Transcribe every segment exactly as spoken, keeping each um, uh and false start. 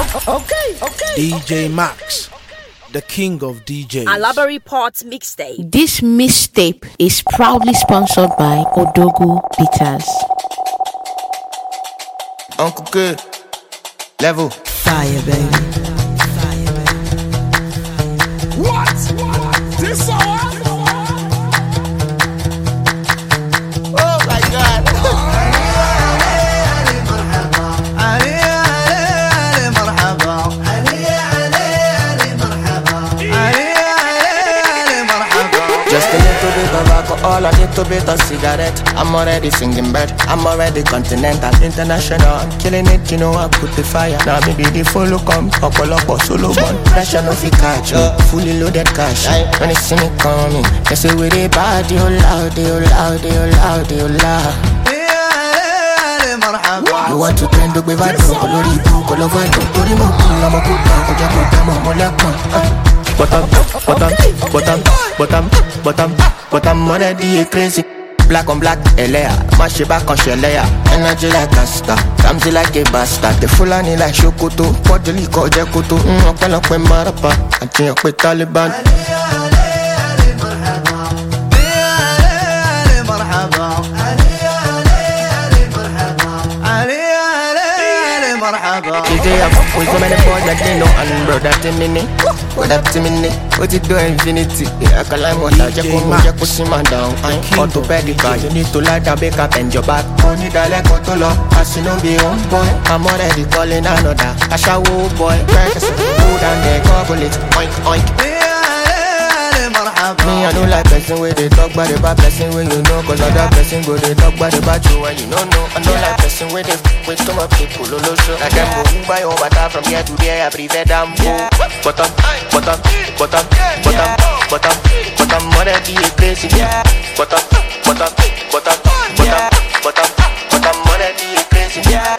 Okay, okay. D J Max, the king of D Js. Alaba Report mixtape. This mixtape is proudly sponsored by Odogu Bitters. Uncle Good, level fire, baby. Fire, baby. What? What? This hour? Oh my God. Just a little bit of alcohol, a little bit of cigarette. I'm already singing bird, I'm already continental, international. I'm killing it, you know I put the fire. Now me be the follow come, couple up or solo one. Pressure no fi catch me, fully loaded cash. When they see me coming, they say we the body, oh loud, oh loud, oh loud, oh loud. You want to trend up with a dog, colori tu, colova tu, tori mo ku, la mo ku ta, ko ja ku ta mo mo la ku. Bottom, bottom, bottom, bottom, bottom, bottom, already crazy. Black on black, Elea, mash it back on Shelea. Energy like a star, Ramsey like a bastard. The Fulani like Shokoto, Podjali ko Jakoto. Mm, okwe lokwe marapa, anti okwe Taliban. Today I fuck with so many boys that they know and bro that they mean it. What up to me, what you do infinity? Yeah, I can lie more than Jacko, Jacko, Simon down. I'm orthopedic, you need to lie down, back up and your back. Only that like Otolo, I see no be on boy. I'm already calling another. I shall woo boy, practice it, food and they gobble it. Oink, oink. Me, I don't like person where they talk about the bad person when you know. Cause other person go they talk about the bad you when you don't know. I don't like person where they with some of people, lolo show. I can go move by over there from here to there, I prefer them. Bottom, bottom, bottom, bottom, bottom, bottom, mother be crazy. Bottom, bottom, bottom, bottom, bottom, bottom, mother be crazy. Yeah.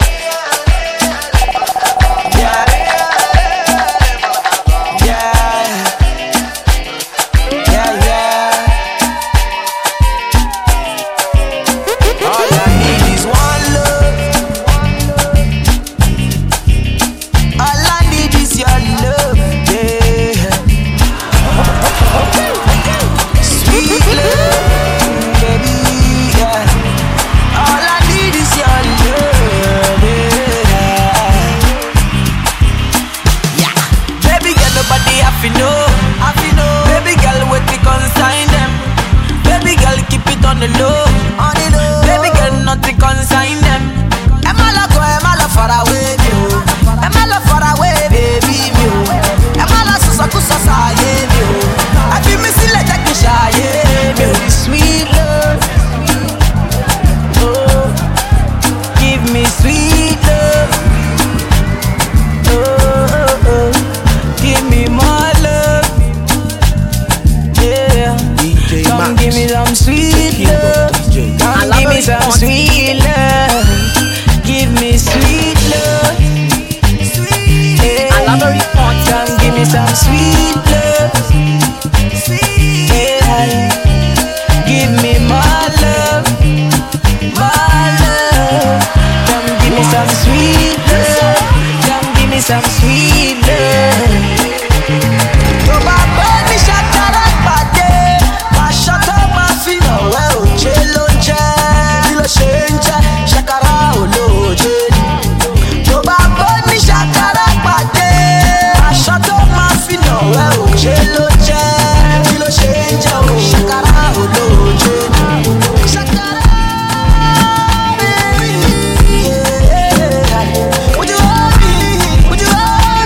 Would you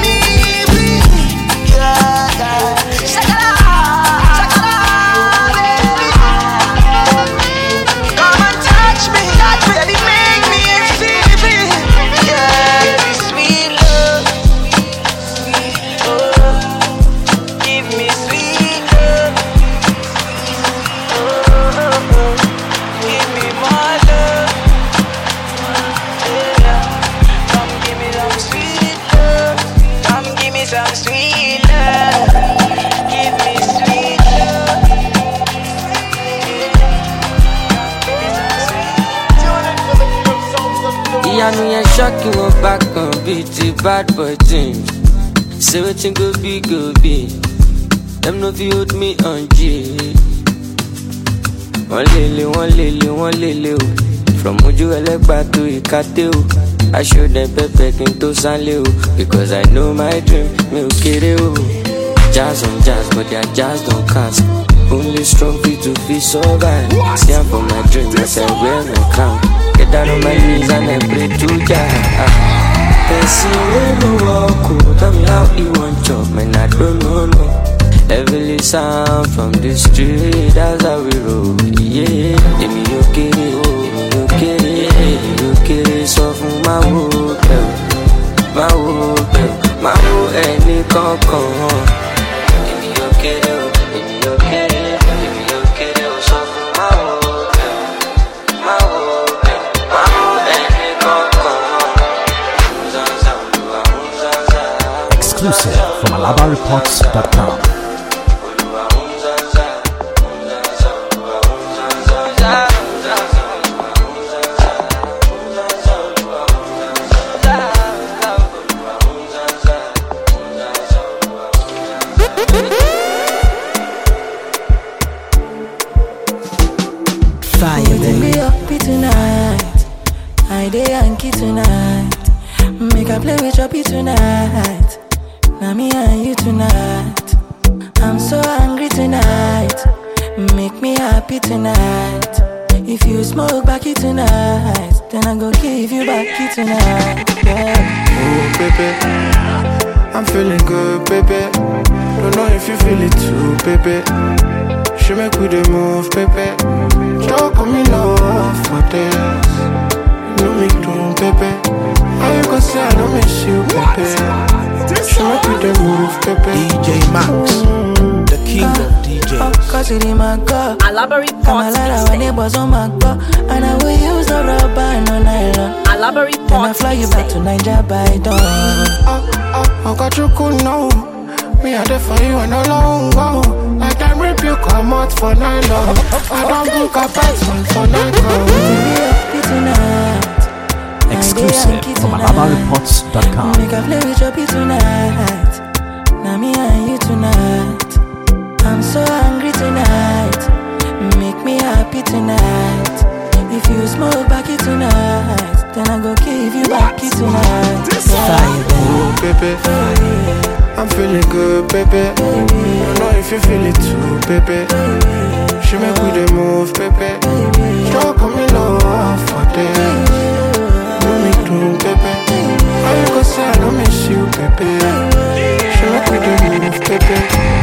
Iyanu yen shocking one back on beat the bad boy thing. Say wetin go be go be. Them no fi hold me on G. One lele, one lele, one lele o. From Oju Elegba to Ikate o. I show them pepe kinto sanle o. Because I know my dream, me o kere o. Jazz on jazz, but their jazz don't cast. Only strong feet to feel survive. Stand for my dream, as I wear my crown. Get down on my knees and I pray to Jah. Person wey no walk o, tell me how he want chop, man I don't know no. Heavily sound from the street, that's how we roll. Yeah, emi okay, emi okay, emi okay. So fun ma wo, ma wo, ma wo any kankan. Emi okay, emi okay, emi okay. So fun ma wo, ma wo, ma wo any kankan. Exclusive from alaba reports dot com. Fire, baby. Be happy tonight. I dey Yankee tonight. Make I play with your P tonight. Now me and you tonight. I'm so angry tonight. Make me happy tonight. If you smoke backy tonight, then I go give you backy tonight. Yeah. Oh baby, I'm feeling good, baby. Don't know if you feel it too, baby. She make we the move, baby. Talk on me love for this. You know me too, baby. How you gonna say I don't miss you, baby? She make we the move, baby. D J Max, the king of D Js. Cause it in my car. Alaba Reports when it was on my car. And I will use the rubber and no nylon. Alaba Then I Reports fly you back to Nigeria by dawn. Oh, oh, I got you cool now. Me a there for you and no long go. Like I rip you come out for night long. I don't book apartment for night long. Baby, happy tonight. Exclusive from alaba reports dot com. Make I play with your P tonight. Now me and you tonight. I'm so angry tonight. Make me happy tonight. If you smoke backy tonight, then I go give you backy tonight. Fire, Oh baby, I'm feeling good, baby. Don't know if you feel it too, baby. She make we the move, baby. Talk on me love for this. Do me too, baby. How you gonna say I don't miss you, baby? She make we the move, baby.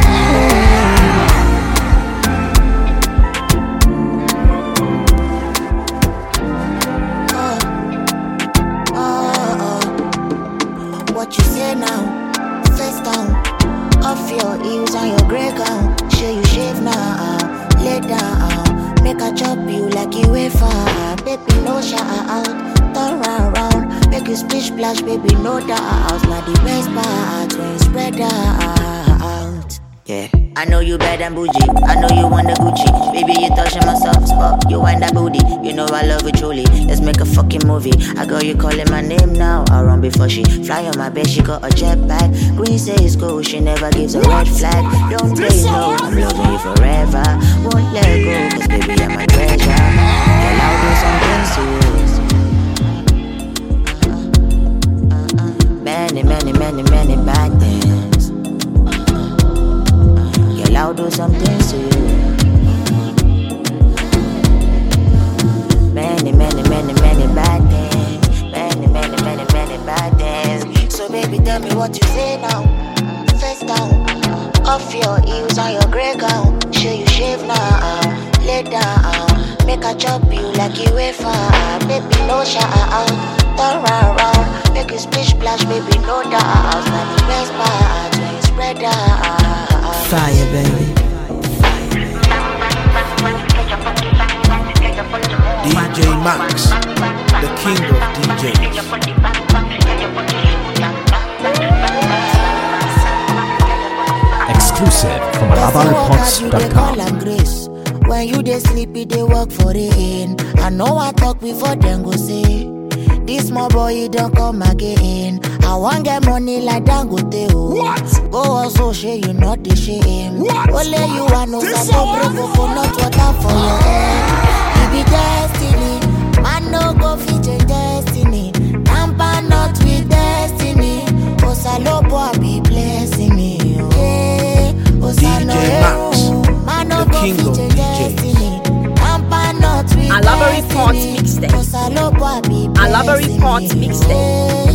What you say now? Face down. Off your heels and your grey gown. Show you shave now. Lay down. Make a chop you like you wait for. Baby, no shout. Turn round, round. Make you splish splash, baby, no doubt. Now the best part when you spread out. Yeah. I know you bad and bougie. I know you want the Gucci. Baby, you touching my soft spot. You wind that booty. You know I love it truly. Let's make a fucking movie. I got you calling my name now. I run before she fly on my bed. She got a jetpack. Green says go. She never gives a red flag. Don't they know I'm loving you forever? Won't let go. Cause baby, you're my treasure. Girl, I'll do some things to you. Many, many, many, many bad things. I'll do some things to you. Many, many, many, many bad things. Many, many, many, many bad things. So baby, tell me what you say now. Face down. Off your heels and your grey gown. Show you shave now. Lay down. Make a chop you like you wait for. Baby, no shout. Turn round, round. Make you splish splash, baby, no doubt. Now the best part when you spread out. Fire, baby. D J Max, the king of D Js. Exclusive from alaba reports dot com. When you dey sleepy, they work for the end. I know I talk before them go say. This small boy, he don't come again. I want get money like Dangote. What? Go also share you not the shame. What? Only you want no support, coconut water for your head. You be destiny, man no go fit your destiny. Tamper not with destiny. Osalopo I be blessing me. Hey, Osano Max, man no go fit your destiny. Tamper not with Alaba Report Mixtape. Osalopo I be blessing Alaba Report Mixtape.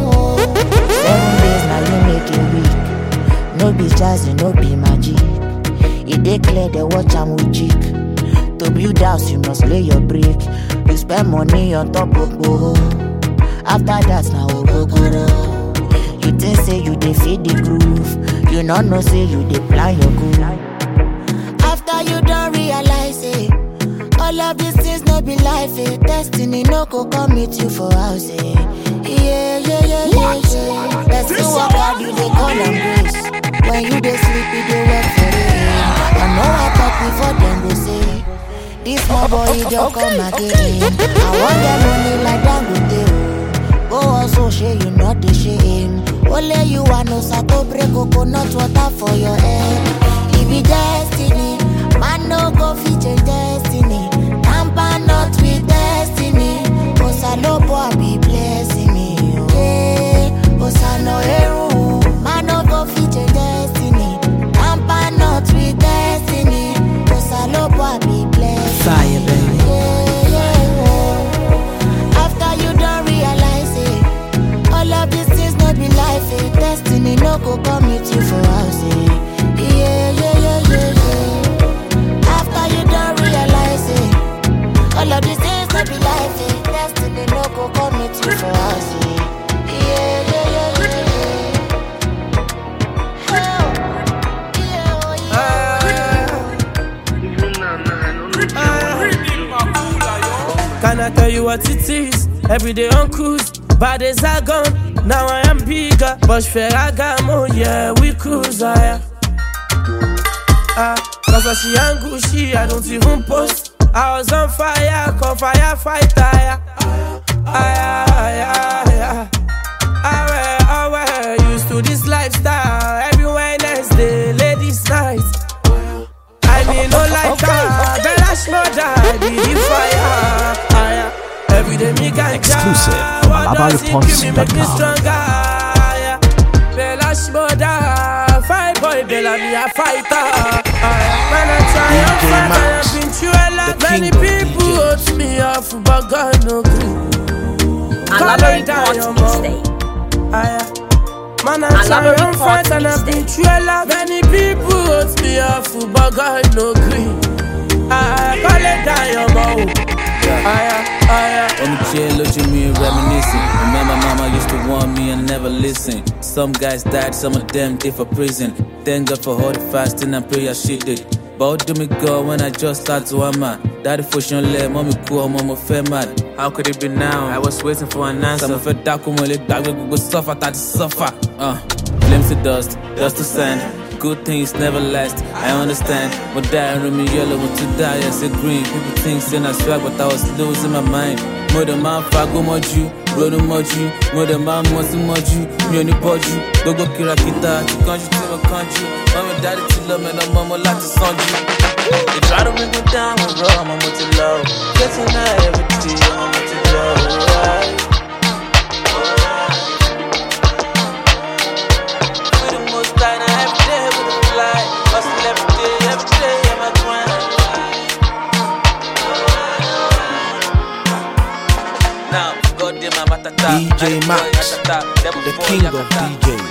Seven days now you make it weak. No be jazzy, no be magic. It declare the watch I'm with cheek. To build house you must lay your brick. You spend money on top of go. After that now go go go. You think say you dey feed the groove. You not know say you dey plan your goal. After you don't realize it, all of these things no be life. Eh. Destiny no go come meet you for house. Eh. Yeah, yeah, yeah, yeah, yeah. That's the work hard you dey call and grace. When you dey sleep, you dey work for it. I know I talk before them go say, this small boy he don't come again. I want that money like Dangote. Go also share you not the shame. Only you want no sato break coconut water for your head. It be destiny, man no go fit your destiny. Tamper not with destiny. Osalopo I be blessing me. Hey, Osano Eru, man no go fit your destiny. Tamper not with destiny. Osalopo I be blessing. Fire, baby. Yeah, yeah, yeah. After you don't realize it, all of these things not be life. Eh. Destiny no go come meet you for house. Eh. Yeah, yeah, yeah, yeah, yeah. After you don't realize it, all of these things not be life. Eh. Destiny no go come meet you for house. Eh. Yeah, yeah, yeah, yeah, yeah. Oh, yeah, oh, yeah. Can I tell you what it is? Every day on cruise, bad days are gone. Now I am bigger, but Ferragamo, yeah, we cruise, ah, ah. Cause when she and Gucci, I don't even post. I was on fire, call firefighter, yeah. Ah, yeah, yeah, yeah. I wear, used to this lifestyle. Every Wednesday, ladies' night. I mean, no like that. Bella Shmoda, be the fire. Ah, yeah. Every day me ganja. Exclusive from alaba reports dot com. Yeah. Bella Shmoda, fight boy, Bella be a fighter. Yeah. Man, I try and fight, I have been through a lot. Many people wrote me off, but God no clue. Alaba Report Mixtape. Man, I try and fight, and I've been through a lot. Many people wrote me off, but God no clue. I call it down your mouth. On the chair, look at me reminiscing. Remember, mama used to warn me and never listen. Some guys died, some of them did for prison. Thank God for all the fasting and prayer she did. But do me go when I just start to hammer. Daddy for your leg, mommy cool, mama fair mad. How could it be now? I was waiting for an answer. I'm fed dark, come on, let back, we go suffer, I suffer. Uh, flames to dust, dust to sand. Good things never last, I understand. But die and me yellow, want to die, I say green. People think saying I swag, but I was losing my mind. More than my fago moju, road moju. More than my muscle moju, me only you. Go go kirakita, to country to my country. Mama daddy to love me, no mama like to son you. They try to bring me down with raw, mama to low. Getting high every day, mama to low. Right? D J Max, the king of D Js.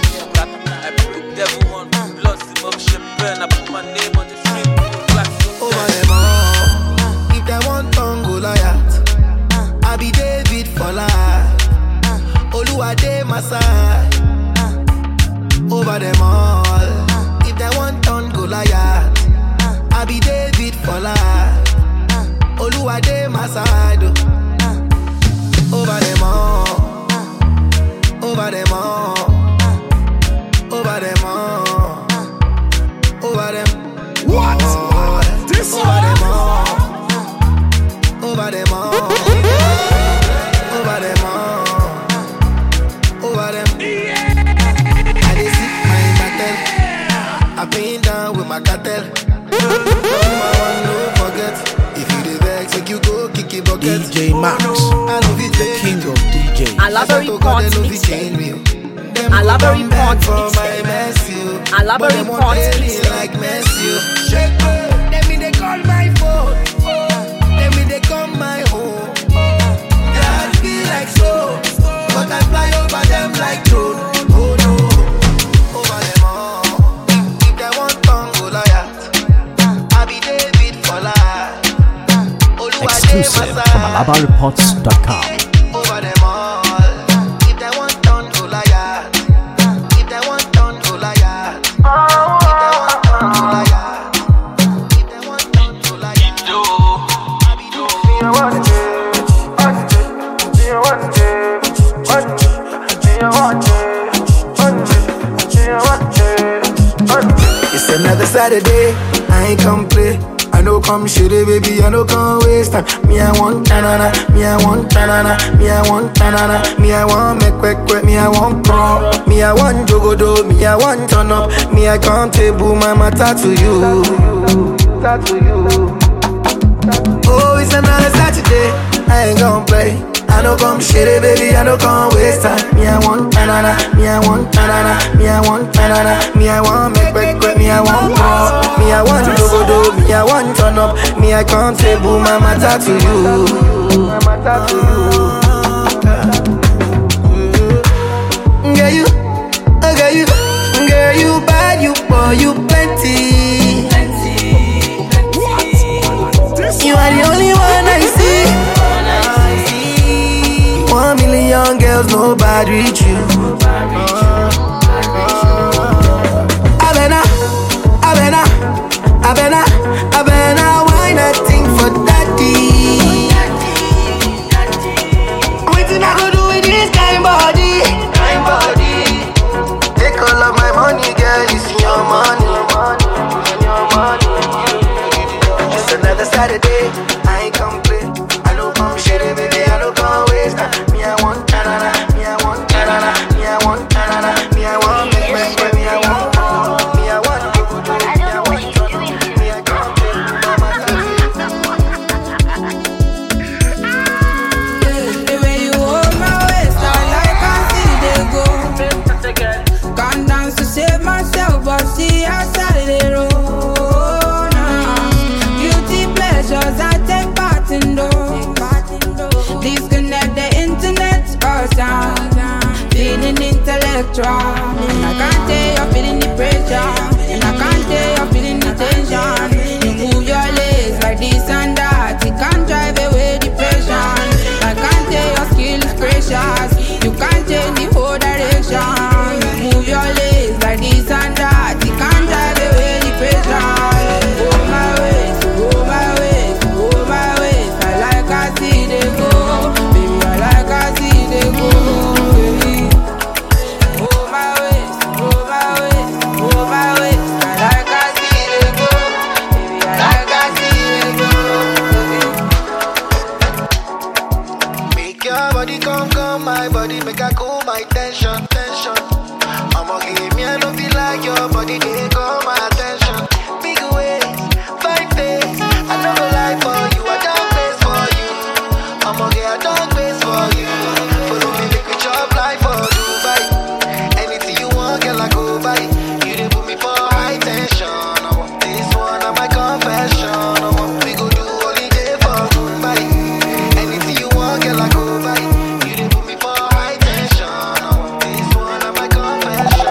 Over them all, if they want tongue Goliath, I be David for life. Oluwade my side. Over them all, if they want tongue Goliath, I be David for life. Oluwade my side. Over them all, over them all, over them all, over them. What? All, This over them all, over them all, over them all. been down with my cartel. No forget. If you the vex, make you go kick it bucket. D J Max, the king of D Js. Alabari Port Mixtape. Alabari Port Mixtape. Alabari Port Mixtape. Like Messi. Let me they call my phone. Let me they come my home. That feel like slow, but I fly over them like drone. Oh no, over them all. If they want tongue, go liar. I be David for life. Exclusive from alaba reports dot com. Over them all. If they want tongue, go liar. If they want tongue, go liar. If they want tongue, go liar. If they want tongue, go liar. I be David. It's another Saturday, I ain't come play. I know come shitty baby, I know come waste time. Me I want tanana, me I want tanana, me I want tanana, me I want make quick quick, me I want pro, me I want jogodo, me I want turn up, me I come table my matter to you, to you. Oh, it's another Saturday, I ain't gon' play. I know come shitty baby, I know come waste time. Me I want tanana, me I want tanana, me I want tanana, me I want make quick quick, me I want pro, me I want jogodo, me I want turn up, me I come table my matter to you, my matter to you. Girl you, oh girl you, girl you bad, you poor, you plenty. You are the only one I see. One million girls, nobody reach you. Abena, Abena, Abena, Abena, why nothing for daddy? Waiting I go do with this kind body, kind body. Take all of my money, girl, it's your money, your money. Just another Saturday, I ain't come play. I know come shitty, baby, I know come waste time. Me I want tanana, me I want tanana, me I want tanana, me I want make me sweat, me I want me I want to go do, me I want to me I can't take mama the way you hold my waist, I like I see they go. Gone down to save myself, but see outside the road. Nah. Beauty pleasures I take part in those. Disconnect the internet or sound. Feeling intellectual, and I can't tell you're feeling the pressure, and I can't tell you're feeling the tension. You move your legs like this and that, it can't drive away depression. I can't tell your skill is precious, you can't change the whole direction. You move your legs like this and that, it can't drive away depression. Oh my ways, oh my ways, oh my ways, I like I see they go, baby, I like I see they go, baby. Oh my ways, oh my ways, oh my ways, I like I see they go, baby, I like I see they go, baby. Make your body come, come, my body make I cool my tension, tension. I'ma give me I don't feel like your body they call my attention. Big ways, fine face, I never lie for you, I don't place for you. I'ma get a dog place for you. Follow me, make me chop life for Dubai. Anything you want, girl, I go buy. You didn't put me for high tension. I want this one, I'm my confession. I want we go do holiday for Dubai. Anything you want, girl, I go buy. You didn't put me for high tension. I want this one, I'm my confession.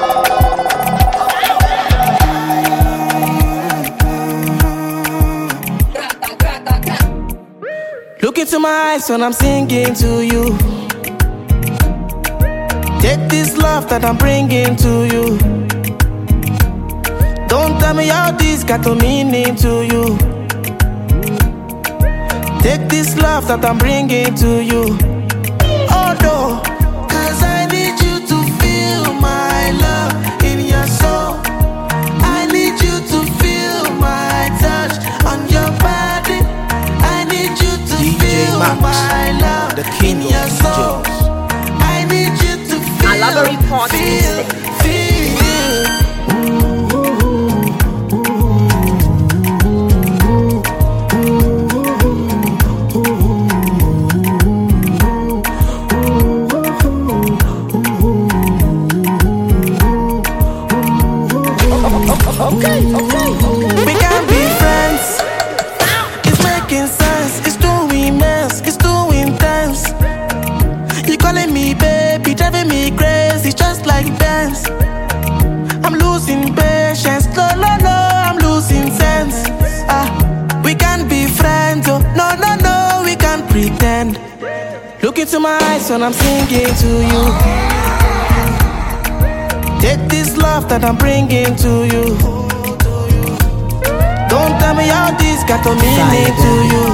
Look into my eyes when I'm singing to you. Take this love that I'm bringing to you. Don't tell me how this got a meaning to you. Take this love that I'm bringing to you. Oh no, cause I need you to feel my love in your soul. I need you to feel my touch on your body. I need you to D J feel Max, my love the king in of your soul. D Js. I need you to feel, Alabari Port feel, Mixtape. feel. Ooh, ooh, ooh. Look into my eyes when I'm singing to you. Take this love that I'm bringing to you. Don't tell me how this got a meaning to you.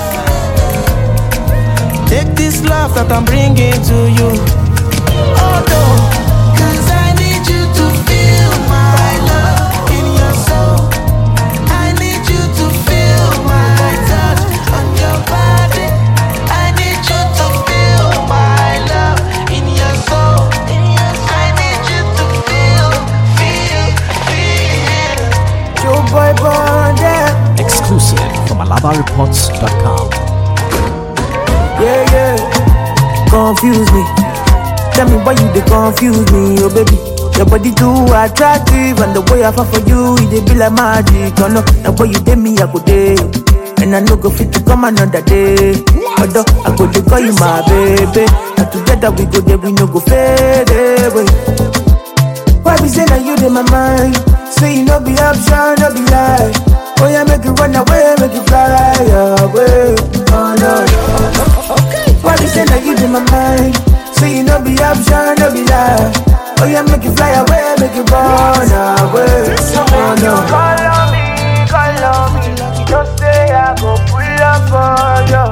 Take this love that I'm bringing to you. Oh no, cause I need you to feel my love in your soul. I need you to feel my touch on your body. I need you to feel my love in your soul. I need you to feel, feel, feel. Joe Boy Bond. Exclusive from alaba reports dot com. Yeah, yeah, confuse me. Tell me why you they confuse me, oh baby. Your body too attractive, and the way I fall for you, it they be like magic. Oh no, the way you did me, I go day, and I no go fit to come another day. Although I go to call you my baby, and together we go there, we no go fade away. Why be say that you in my mind? Say you no be option, no be lie. Oh yeah, make you run away, make you fly away. Oh no, no. Okay. Why you say that you in my mind? Say you no be option, no be lie. Oh yeah, make you fly away, make you run away. Oh no. Call on me, call on me. Don't say I go pull up for you.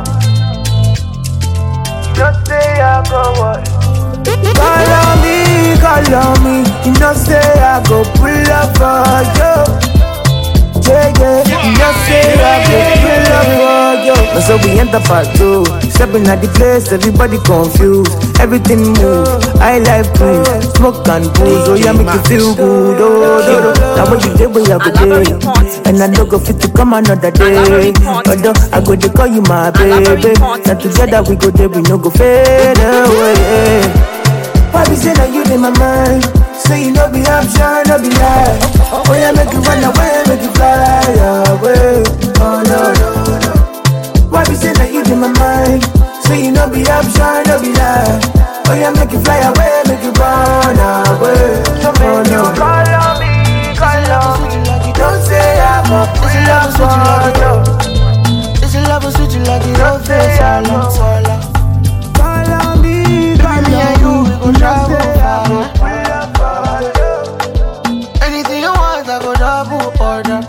Don't say I go what? Call on me, call on me. You don't say I go pull up for you. Yeah, yeah, just say I will love for you. That's how we enter part two. Stepping at the place, everybody confused. Everything move, I like food. Smoke and booze, oh yeah, make you feel good. Oh, oh, oh. Now what you did, where I go day. And I don't go fit to come another day. Although I go to call you my baby. Now together we go there, we no go fade away. Why be say that you in my mind? Say you no be option, no be lie. Oh yeah, make you run away, make you fly away. Oh no, no, no. Why be say that you in my mind? Say you no be option, no be lie. Oh yeah, make you fly away, make you run away. Oh no. Call on me, call on me. Don't say I'm a pull up for you. This is love, sweet you like it. Don't say I'm a swallow. Call on me, call on me. You we gon' travel far. Anything you want, I go double order.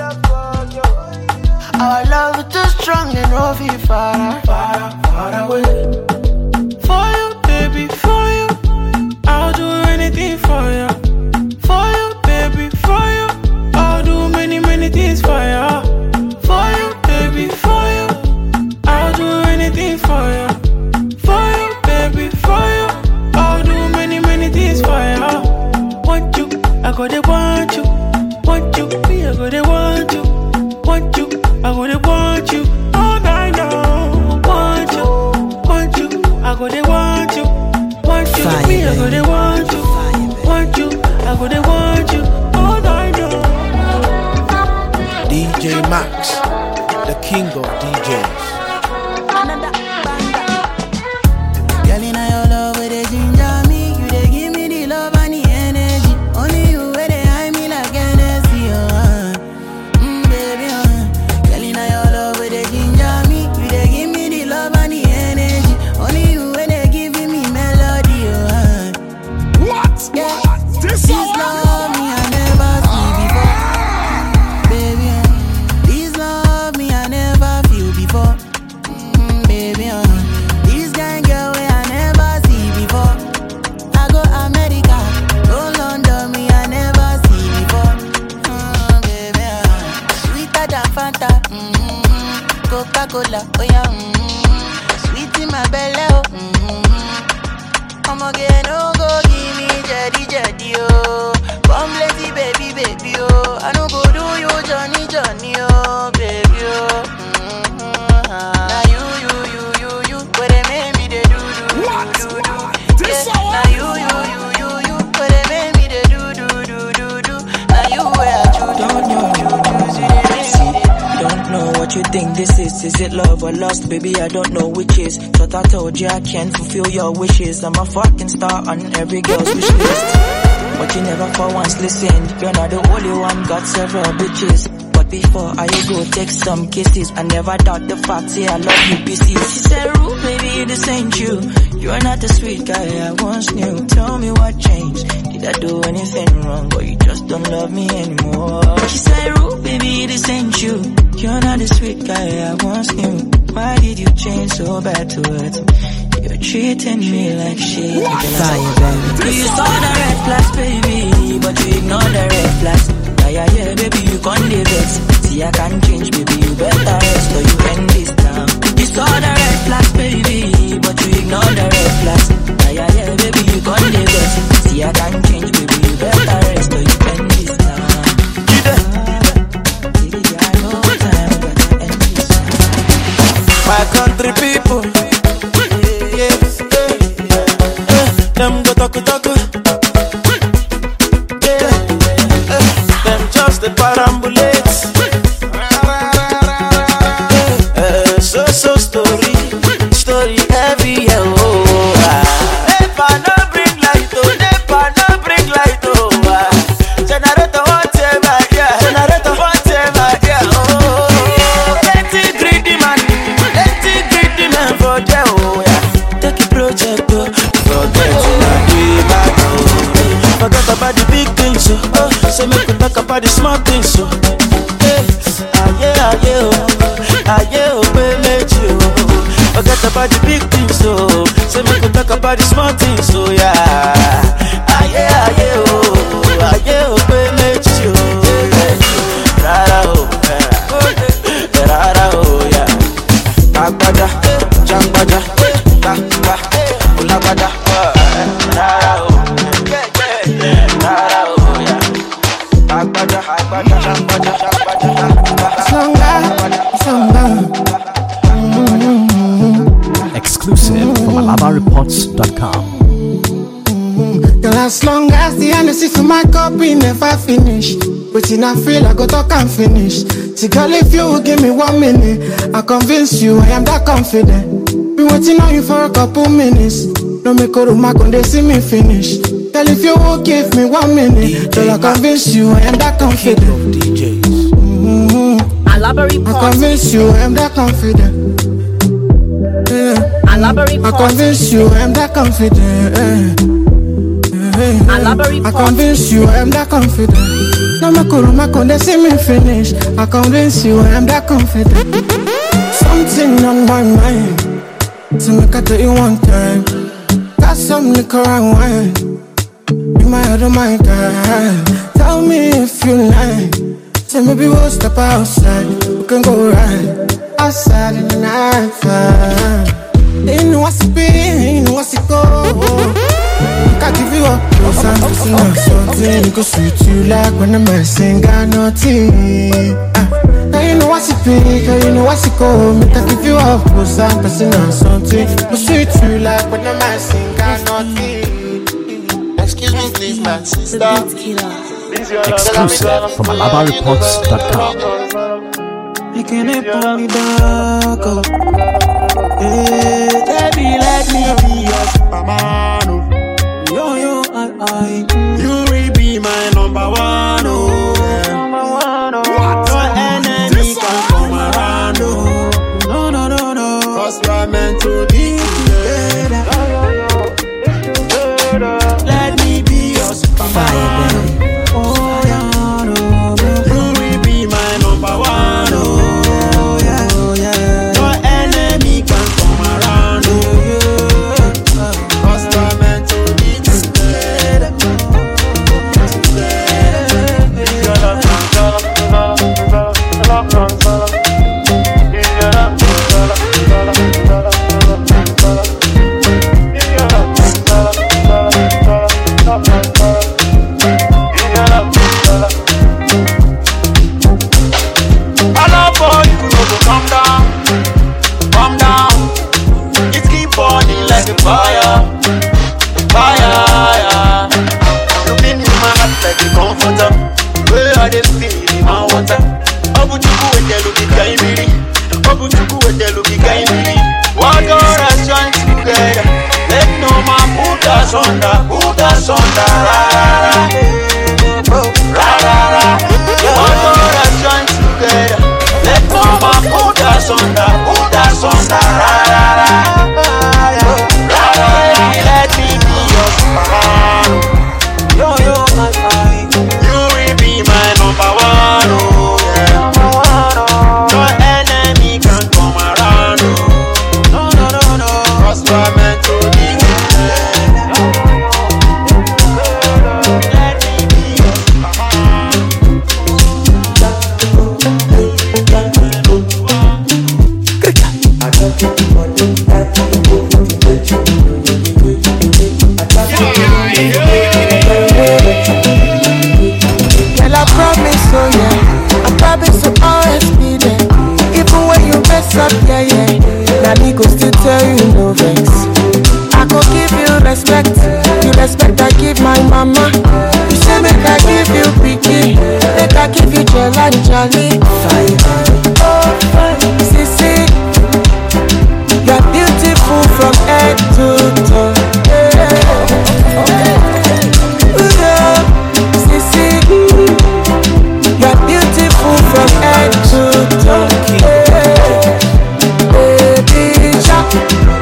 Our love is too strong and no feel far, far, far away. For you, baby, for you, I'll do anything for you. For you, baby, for you, I'll do many, many things for you. For you, baby, for you, I'll do anything for you. For you, baby, for you, I'll do many, many things for you. Want you, I go to want you. Want you, me, I go to want you. Want you, I go to want you. All night long. Want you, want you, I go to want you. Want you, Fire, me, I go to want you. Want you, I go to want you. All night long. D J Max, the king of D Js. Girl, in your love, where they ginger me, you they give me the love and the energy. Only you where they hide me like Hennessy, uh. Mm, baby, uh. Girl, in your love, where they ginger me, you they give me the love and the energy. Only you where they giving me melody, uh. What? Yeah. This, this love me I never see before, baby, uh. This love me I never feel before, mm, baby, uh. This kind girl way I never see before. I go America, go London, me I never see before. Mm, baby, uh, sweeter than Fanta, mm-hmm. Coca-Cola, oh yeah, mm-hmm. Sweet in my belly, oh, mm-hmm. I'm again, oh go give me jetty jetty, oh. Come blessy baby, baby, oh. I no go do you Johnny, Johnny, oh, baby, oh. Mm-hmm. Now you, you, you, you, you, where they make me they do, do, do, do, do. This Yeah. Now you, you, you, you, you, where they make me they do, do, do, do, do. Now you where I choose, Don't know, don't know what you think this is. Is it love or lust? Baby, I don't know which is. Thought I told you I can't fulfill your wishes. I'm a fucking star on every girl's wish list. But you never for once listened. You're not the only one, got several bitches. But before I go take some kisses. I never doubt the fact, say I love you, B C. She said, Roo, baby, this ain't you. You're not the sweet guy I once knew. Tell me what changed. Did I do anything wrong, or you just don't love me anymore? She said, Roo, baby, this ain't you. You're not the sweet guy I once knew. Why did you change so bad towards me? You're treating me like shit. Fire, baby. You saw the red flags, baby, but you ignore the red flags. Yeah, yeah, baby, you can't live it. See, I can't change, baby, you better rest or you end this time. You saw the red flags, baby, but you ignore the red flags. Yeah, yeah, yeah, baby, you can't live it. See, I can't change, baby, you better rest or you end this time. Baby, I know time, but I end this time. My country people, yes, yeah, yeah, yeah. Them go talk, talk. The parambulates, uh, so so story, story heavy, oh. Never no bring light, oh, never no bring light, oh. Generator whatever, yeah, generator whatever, yeah, oh. Plenty greedy man, plenty greedy man for there, oh, yeah. Take a project, oh, forget to not be back, oh. Forget about the big things, oh. So make we talk about the small things, so hey, aye, aye, oh, aye, oh, baby, oh. Forget about the big things, so so make we talk about the small things, so yeah. Aye, aye, oh, aye, oh, baby, oh. Rara, oh, rara, oh, yeah. Agbada, jambada, ba, ba, ulabada, rara, oh, rara, oh. Exclusive from alaba reports dot com. Girl, as long as the energy for my cup we never finish. But in I feel I go talk and finish. See, girl, if you will give me one minute, I convince you I am that confident. Been waiting on you for a couple minutes. No make a room, I can see me finish. Girl, if you will give me one minute, girl, I convince you I am that confident. D Js. Mm-hmm. I convince you I am that confident. Yeah. I convince you I am that confident. Yeah. I convince you I am that confident. No make a room, I can see me finish. I convince you I am that confident. Something on my mind, so make I tell you one time. Got some liquor and wine. Be my other my girl. Tell me if you like. Say maybe we'll step outside. We can go right outside in the night time. You know what's it be, you know what's it go. Can't give you up. Cause I'm missing out something. Go sweet you like when the medicine got nothing. uh, Now you know what's it be, girl, you know what's it go. Make I give you up. Cause I'm missing out something. Go sweet you like when the medicine got nothing. Excuse me please my sister. Exclusive from alaba reports dot com. Making it for me dark, oh. Hey, baby, let me be your superman, oh. Yo, yo, I, I. You will be my number one, oh. Number one, oh. What? No enemy can come around, oh. No, no, no, no. Cause we're meant to be together. Let me be your superman, baby. Oh, yeah, no, no. You will be my number one, oh. Fire, fire, yeah. You been in my heart like a comforter. Where are they feeling my water? Obu chuku wete luki kaimiri. Obu chuku wete luki kaimiri. What God has joined together, let no man put us under, put us under. Ra ra ra, ra ra ra. What God has joined together. respect, the respect I give my mama. You say make I give you picky, make I give you jelly jelly. Oh, Sissy, you're beautiful from head to toe. Yeah. Sissy, you're beautiful from head to toe. Baby, shark.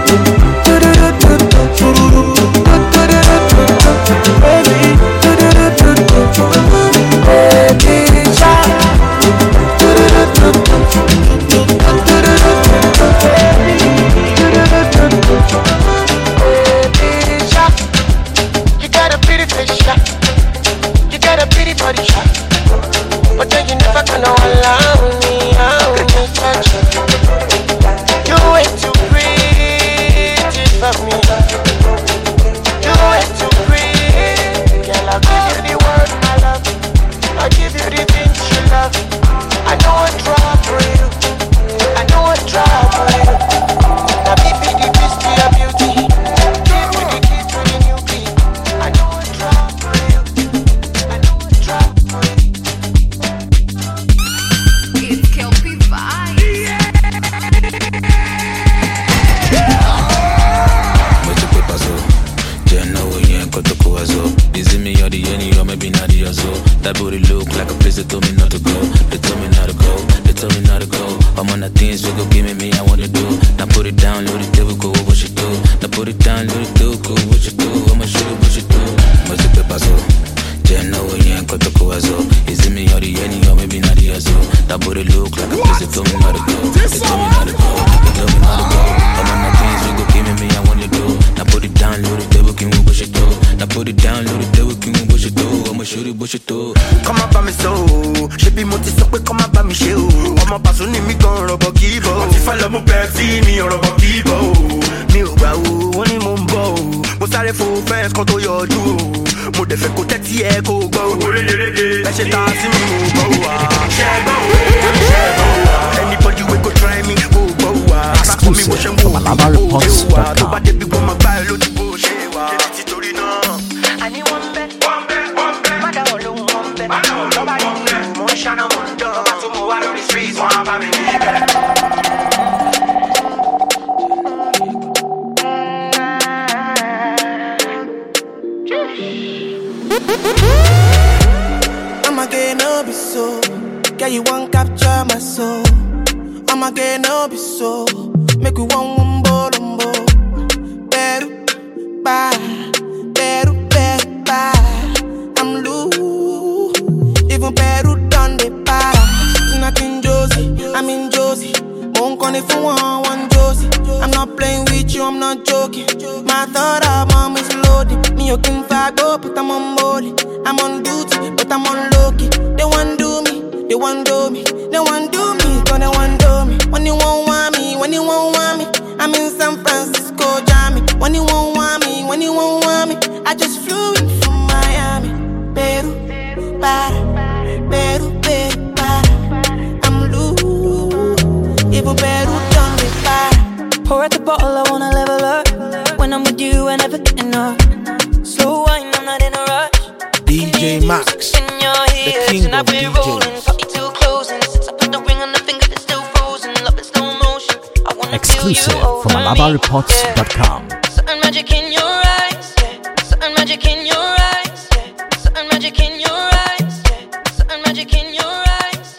Exclusive from alaba reports dot com. Certain magic in your eyes, yeah. Certain magic in your eyes, yeah. Certain magic in your eyes, yeah. Certain magic in your eyes.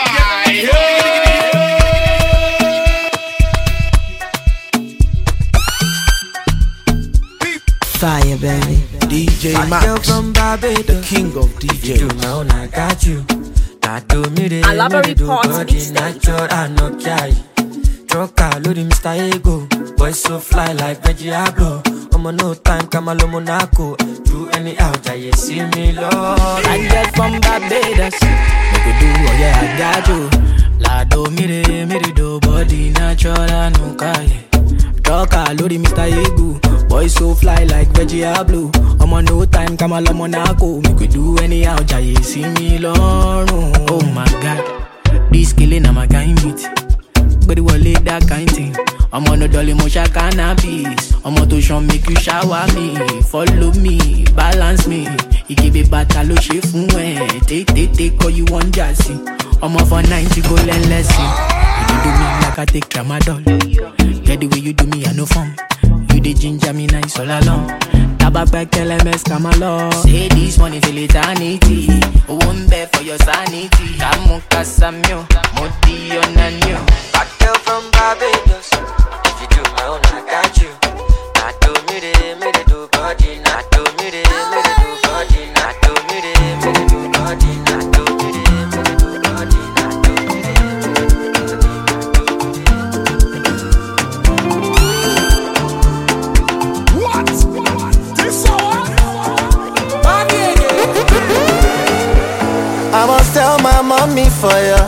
Fire, baby. D J Max, the king of D Js. You know I got you. I do me the Alaba Reports mixtape. Troca, Lodi, Mister Ego. Boy so fly like Veggiablo. I'm on no time, Kamalo Monaco. Do any out, I see me, Lord. I get from Barbados. Make you do, oh yeah, I got you. Lado, mire, mire, do body natural, no kaya. Troca, Lodi, Mister Ego. Boy so fly like Veggiablo. I'm on no time, Kamalo Monaco. Make you do any out, I see me, Lord. Oh my God, this killing, I'm a guy meet. but it will lead that kind thing. I'm on a dolly motion cannabis. I'm on to show make you shower me. Follow me, balance me. You give it battle, shift way. Take, take, take, all you want, jazzy. I'm off for ninety, go learn lesson. You do me like I take tramadol. Get the way you do me, I no fun. You the ginger me nice all along. Tabak back L M S come along. Say this money till eternity. Won't bear for your sanity. Kamu kasamyo, moti onanyo. Hot girl from Barbados. If you do my own, I got you. Not do me de, me de do body. Not do me de, me de do body. Not do me de, me de do body. Not do me de, me de do body. Not do me de, me de do body. What? This hour? I must tell my mommy for ya.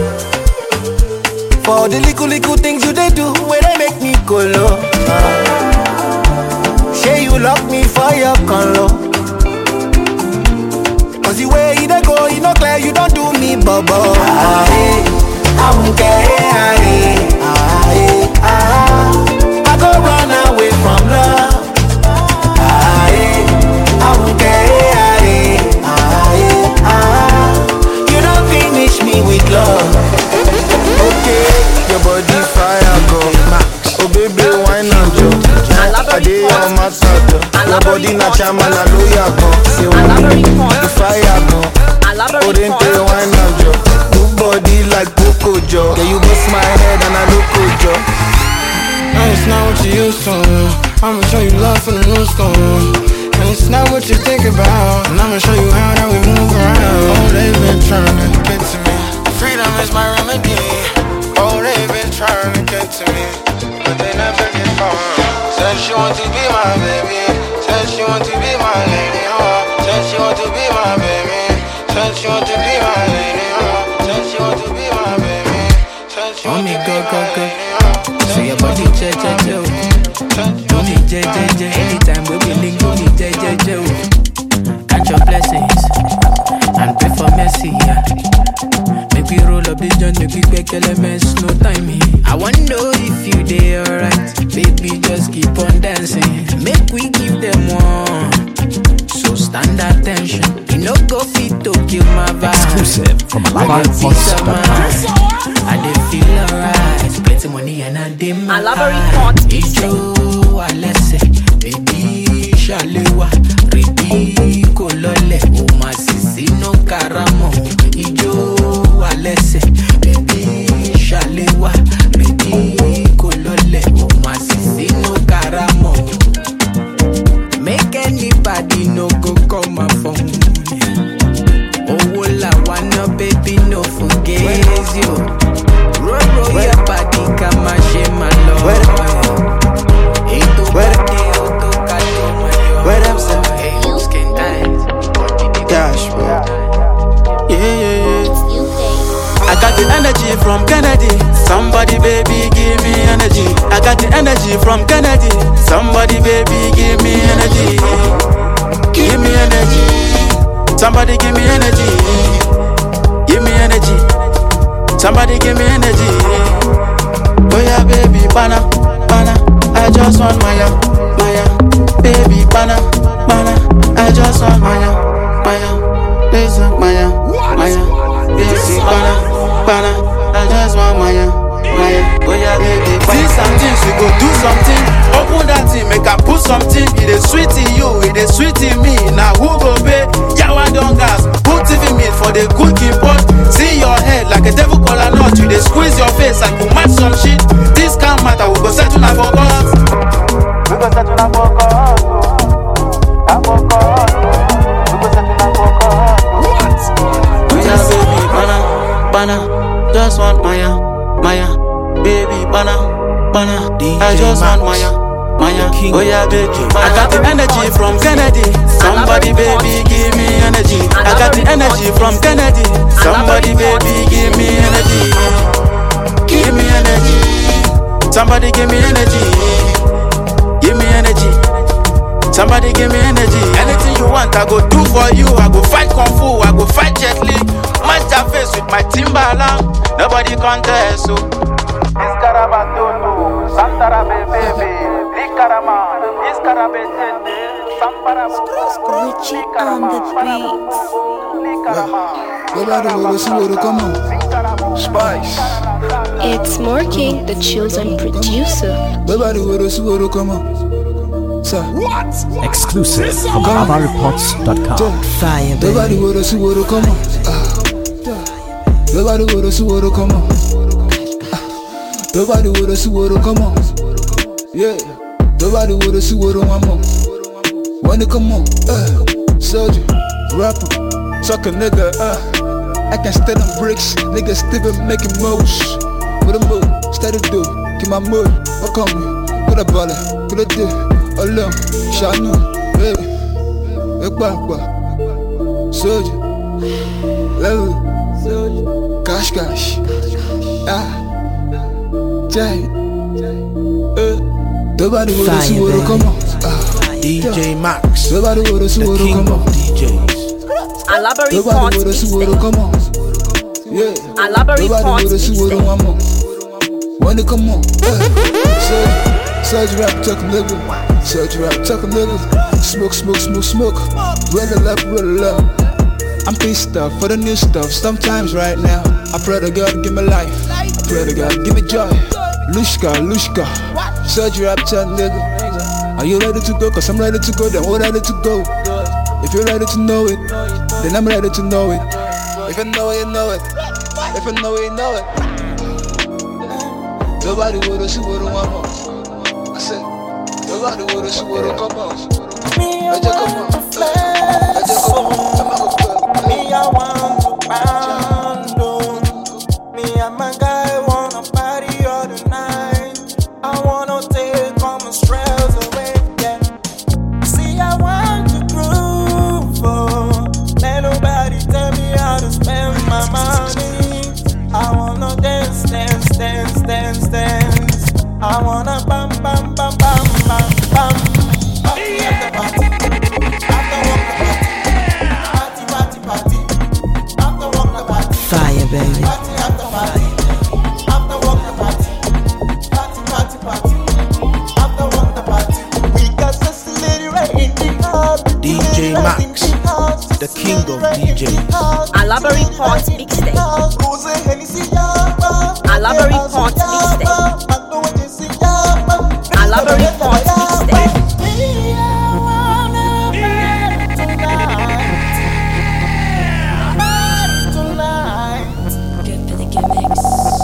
For the little little things you they do, where they make me go low. Uh. Say you lock me for your conlo. Cause the way you they go, you know clear, you don't do me bubble. Ah, hey, I won't care. Ah, hey, ah, hey, ah. I go run away from love. Ah, hey, I won't care. Ah, hey, ah, hey, ah. You don't finish me with love. Okay, your body fire go. Oh baby, wine and jo. I dey on my side. Your body na chama na loya go. Say the fire go. Oh then play wine and jo. Good body like Coco Jo. Yeah, you bust my head and I look jo. No, it's not what you used to. I'ma show you love from the new school. And it's not what you think about. And I'ma show you how that we move around. Oh, they've been trying to get to me. Freedom is my remedy. Oh, they've been trying to get to me, but they never get far. Said she want to be my baby. Said she want to be my lady. Oh, said she want to be my baby. Said she want to be my lady. Oh, said she want to be my baby. Said she want to be my lady. So your body che che che. Do me je je je. Anytime we be link, do me je je je. Count your blessings and pray for mercy. Yeah. Make we roll up this joint, make we back L M S, no timing. I wanna know if you dey alright, baby, just keep on dancing. Make we give them one, so stand attention. You no go fit to kill my vibe. Exclusive from Alaba Reports dot com. I dey feel alright, plenty money and I dey my Alaba Reports. Ijo alese, baby shalewa, ready kolole, o ma sisi no karamo. Ijo alese, baby shalewa, ready kolole, o ma sisi no karamo. Make anybody no go call my phone. Oh, la wanna baby no forget you. Roll roll your body, come and share my love. Eto body, oto kato mayo. Where them say? Hey, you skin tight. Cash, bro. Yeah, yeah, yeah. I got the energy from Kennedy. Somebody, baby, give me energy. I got the energy from Kennedy. Somebody, baby, give me energy. Give me energy. Somebody, give me energy. Give me energy. Somebody, give me energy. Oh yeah, baby, bana, bana. I just want Maya, Maya. Baby, bana, bana. I just want Maya, Maya. Listen, Maya, Maya. Baby, bana, bana. I just want Maya, Maya. Oh yeah, baby, bana. See some things, we go do something. Open that thing, make I put something. It is sweet in you, it is sweet in me. Now who go pay? Yawa don gas. Put T V meat for the cooking pot. See your head like a devil collar nut. You dey squeeze your face and you match some shit. This can't matter, we go settle na for God. We go settle na for God. Na for God. We go settle na for God. What? We just baby, bana, bana. Just want Maya, Maya. Baby, bana, bana. I just want Maya, Maya. Oh yeah, baby. I got the energy from Kennedy. Somebody, baby, give me energy. I got the energy from Kennedy. Somebody, baby, give me energy. Give me energy. Somebody, give me energy. Give me energy. Somebody, give me energy. Anything you want, I go do for you. I go fight kung fu. I go fight Jet Li. Match that face with my Timberland. Nobody contest, so. Rabatoto, Santara Bebe, Likarama, Iskarabe, Sampara, Richie on the beats. Spice. It's Morky, the chosen producer. What? Exclusive from lava reports dot com. Fire, baby. Nobody would have seen what come on. Nobody would have seen what come on. Nobody would have seen what come on. Yeah. Nobody would have seen what I'm on. When it come on, uh, soldier, rapper, suck a nigga, uh. I can stand on bricks, niggas still been making moves. With a move, steady do, keep my mood. What come me? Put a baller, put a dick, alone, shine on, baby. Look back, back. Soldier, level, soldier, cash, cash. Ah, Jay, uh. Nobody would have seen what come on. D J Max, nobody would have seen what come on. D Js. Nobody would have seen what come on. Yeah. Nobody would have seen what I'm on. When it come on, Surge, surge rap, talk a little. Surge rap, talk a little. Smoke, smoke, smoke, smoke. Roll it up, roll it up. I'm pissed off for the new stuff. Sometimes right now, I pray to God give me life. I pray to God give me joy. Lushka, Lushka. Surge rap, talk nigga. Are you ready to go? Cause I'm ready to go, then we're ready to go. If you're ready to know it, then I'm ready to know it. If you know it, you know it. If you know it, you know it. Nobody would have seen what I'm on. I said, nobody would have seen what I'm on. Me, I want to flex. Me, I want to pound. Me and my guy wanna party all the night. I wanna take all my stress away. Yeah. See, I want to groove. Oh. Let nobody tell me how to spend my money. I wanna dance, dance, dance, dance, dance. I wanna bam, bam, bam, bam, bam, bam. Party at the party. After work the party. Party, party, party. After work the party. Fire, baby. Party after party. After work the party. Party, party, party. After work the party. We got Sassy Lady right in the house. D J Max, the king of D Js. Alaba Report Mixtape. Alaba Report Mixtape. Alaba Report Mixtape. Good for the gimmicks.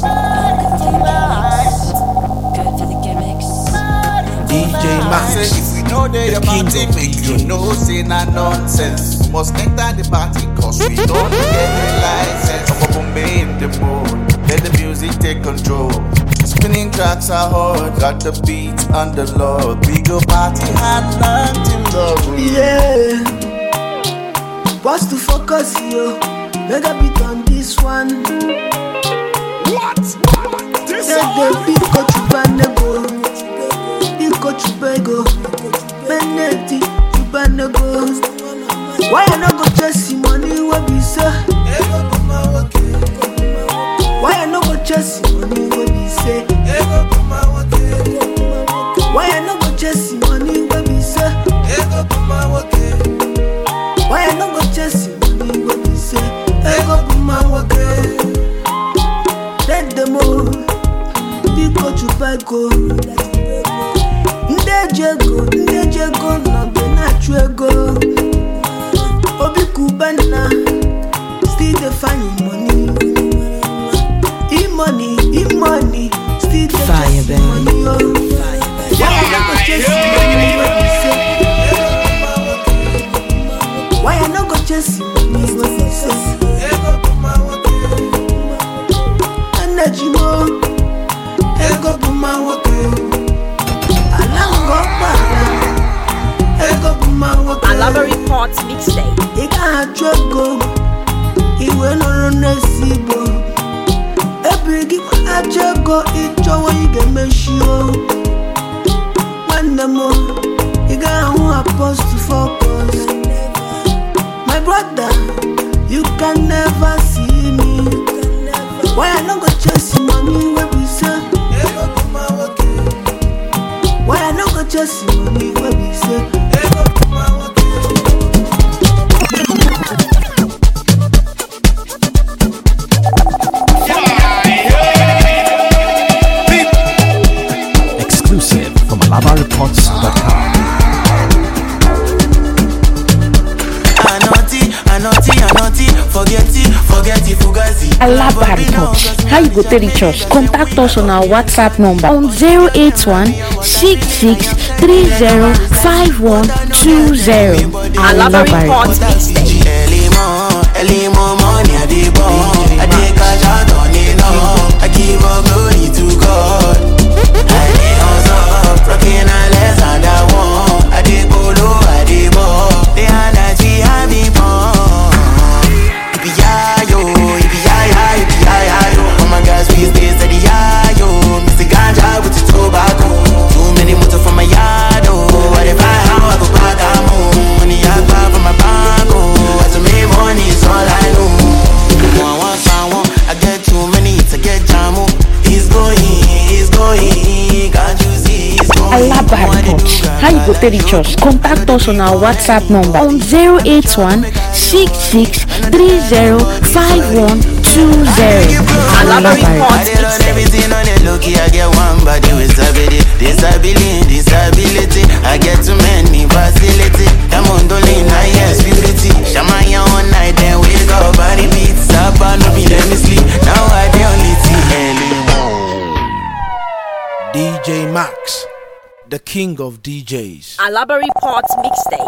D J Max, if we know they the party, make you know say na nonsense. We must enter the party cause we don't get the license. Up up in the mood, let the music take control. Spinning tracks are hard, got the beat on the log. We go party hard until love. Yeah. What's to focus yo? Make a beat on this one. What? This Let the beat go to Banego. Beat go to Bego. Beneti to Banego. Why I not go chase money what be say? Why I not go chase money what be say? Why I not go chase money what be say? Why I not go chase money what be say? Ego puma wake. Let them all be go to Bego. Ndejego, ndejego no be naturego. Obi Kubana still dey find money. E-money, e-money, still dey Fire, chase money. Oh. Why I no go chase money when you say? Why I no go chase money when you say? Energy mo, ego buma woke. Alango para, ego buma woke. Alaba Report Mixtape. Ika ajogo, iwe loro nesibo. Ebigi ajogo, ijowo ige meshio. One more, ika hu supposed to focus. My brother, you can never see me. Why I no go chase money when we say? want just money where we say. Exclusive from Alaba Reports dot com. Alaba Reports. How you go to reach us? Contact us on our WhatsApp number on zero eight one six six three zero five one two zero. Alaba Reports mixtape. Early morning, I dey born. I dey cash out on it now. I give up glory to God. I dey hustle, rocking a less and I want. I dey polo, I dey ball. The energy I be born. Ibi ya yo, ibi ya ya, ibi ya ya yo. Oh my gosh, we stay steady ya yo. Mister Ganja with the tobacco. Too many motor from my yard oh. What if I how I go back I'm home. Money I buy from my bank oh. As I make money is all I know. One one one one, I get too many to get jamu. He's going, he's going. Can't you see he's going? Alaba Reports. How you go to reach us? Contact us on our WhatsApp number on zero eight one six six three zero five one two zero. Alaba Reports. Everything on the low key, I get one body with disability, disability, disability. I get too many facility. Come on, darling, I yes purity. Shamaya one night, then wake up, body beats up, and no be let me sleep. Now I the only thing anymore. D J Max, the king of D Js. Alaba Reports mixtape.